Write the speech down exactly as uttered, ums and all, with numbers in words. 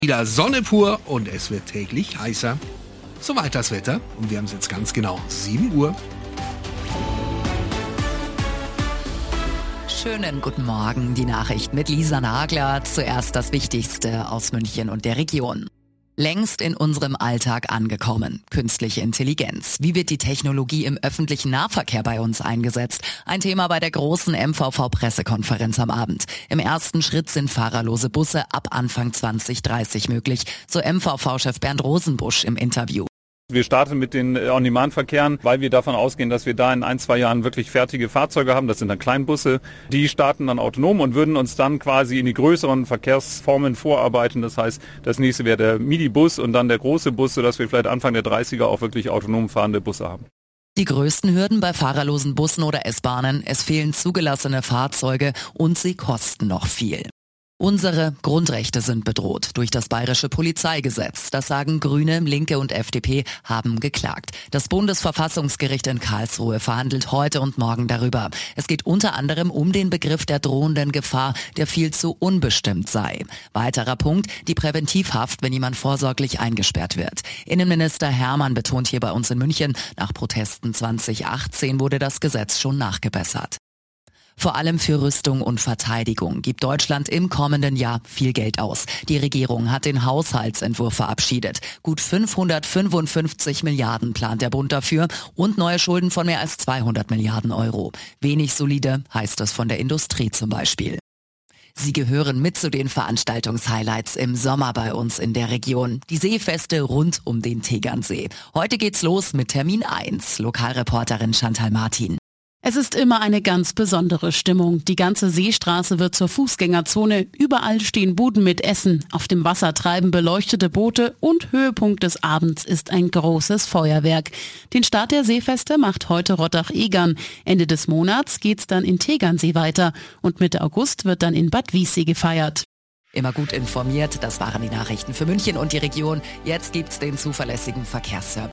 Wieder Sonne pur und es wird täglich heißer. Soweit das Wetter und wir haben es jetzt ganz genau sieben Uhr. Schönen guten Morgen, die Nachricht mit Lisa Nagler. Zuerst das Wichtigste aus München und der Region. Längst in unserem Alltag angekommen. Künstliche Intelligenz. Wie wird die Technologie im öffentlichen Nahverkehr bei uns eingesetzt? Ein Thema bei der großen M V V-Pressekonferenz am Abend. Im ersten Schritt sind fahrerlose Busse ab Anfang zwanzig dreißig möglich, so M V V-Chef Bernd Rosenbusch im Interview. Wir starten mit den On-Demand-Verkehren, weil wir davon ausgehen, dass wir da in ein, zwei Jahren wirklich fertige Fahrzeuge haben. Das sind dann Kleinbusse. Die starten dann autonom und würden uns dann quasi in die größeren Verkehrsformen vorarbeiten. Das heißt, das nächste wäre der Midi-Bus und dann der große Bus, sodass wir vielleicht Anfang der dreißiger auch wirklich autonom fahrende Busse haben. Die größten Hürden bei fahrerlosen Bussen oder S-Bahnen: es fehlen zugelassene Fahrzeuge und sie kosten noch viel. Unsere Grundrechte sind bedroht durch das bayerische Polizeigesetz. Das sagen Grüne, Linke und F D P, haben geklagt. Das Bundesverfassungsgericht in Karlsruhe verhandelt heute und morgen darüber. Es geht unter anderem um den Begriff der drohenden Gefahr, der viel zu unbestimmt sei. Weiterer Punkt: die Präventivhaft, wenn jemand vorsorglich eingesperrt wird. Innenminister Hermann betont hier bei uns in München, nach Protesten zwanzig achtzehn wurde das Gesetz schon nachgebessert. Vor allem für Rüstung und Verteidigung gibt Deutschland im kommenden Jahr viel Geld aus. Die Regierung hat den Haushaltsentwurf verabschiedet. Gut fünfhundertfünfundfünfzig Milliarden plant der Bund dafür und neue Schulden von mehr als zweihundert Milliarden Euro. Wenig solide, heißt es von der Industrie zum Beispiel. Sie gehören mit zu den Veranstaltungshighlights im Sommer bei uns in der Region. Die Seefeste rund um den Tegernsee. Heute geht's los mit Termin eins. Lokalreporterin Chantal Martin. Es ist immer eine ganz besondere Stimmung. Die ganze Seestraße wird zur Fußgängerzone. Überall stehen Buden mit Essen. Auf dem Wasser treiben beleuchtete Boote und Höhepunkt des Abends ist ein großes Feuerwerk. Den Start der Seefeste macht heute Rottach-Egern. Ende des Monats geht's dann in Tegernsee weiter und Mitte August wird dann in Bad Wiessee gefeiert. Immer gut informiert, das waren die Nachrichten für München und die Region. Jetzt gibt's den zuverlässigen Verkehrsservice.